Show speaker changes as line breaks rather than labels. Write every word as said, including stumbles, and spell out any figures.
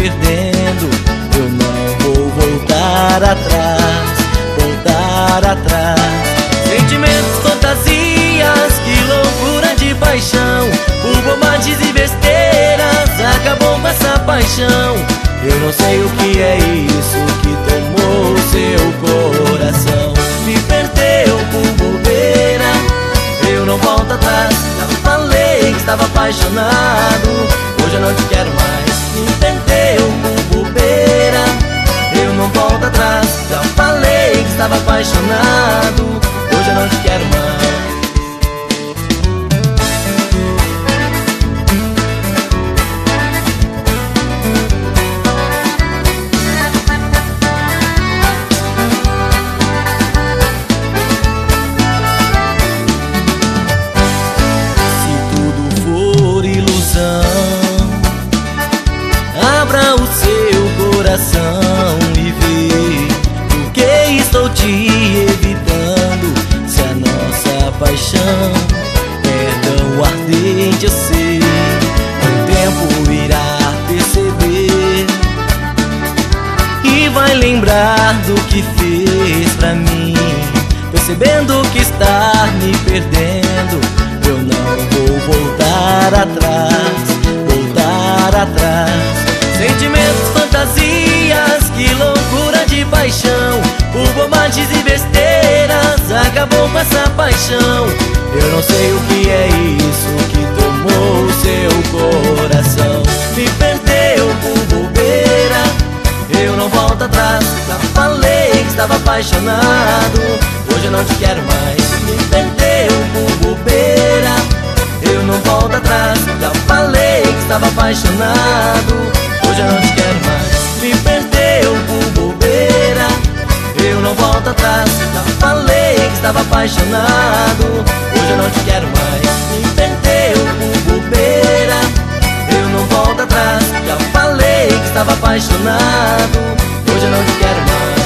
perdendo. Eu não vou voltar atrás, voltar atrás. Sentimentos, fantasias, que loucura de paixão. Por bobagens e besteiras, acabou com essa paixão. Eu não sei o que é isso que tomou seu coração. Me perdeu por bobeira, eu não volto atrás. Já falei que estava apaixonado, hoje eu não te quero mais. Me perdeu por bobeira, eu não volto atrás. Já falei que estava apaixonado, hoje eu não te quero mais. Abra o seu coração e vê por que estou te evitando. Se a nossa paixão é tão ardente, eu sei, com o tempo irá perceber e vai lembrar do que fez pra mim. Percebendo que está me perdendo, eu não vou voltar atrás, voltar atrás. Sentimentos, fantasias, que loucura de paixão. Por bobagens e besteiras, acabou com essa paixão. Eu não sei o que é isso que tomou seu coração. Me perdeu por bobeira, eu não volto atrás. Já falei que estava apaixonado, hoje eu não te quero mais. Me perdeu por bobeira, eu não volto atrás. Já falei que estava apaixonado, hoje eu não te quero mais. Me perdeu por bobeira, eu não volto atrás. Já falei que estava apaixonado, hoje eu não te quero mais. Me perdeu por bobeira, eu não volto atrás. Já falei que estava apaixonado, hoje eu não te quero mais.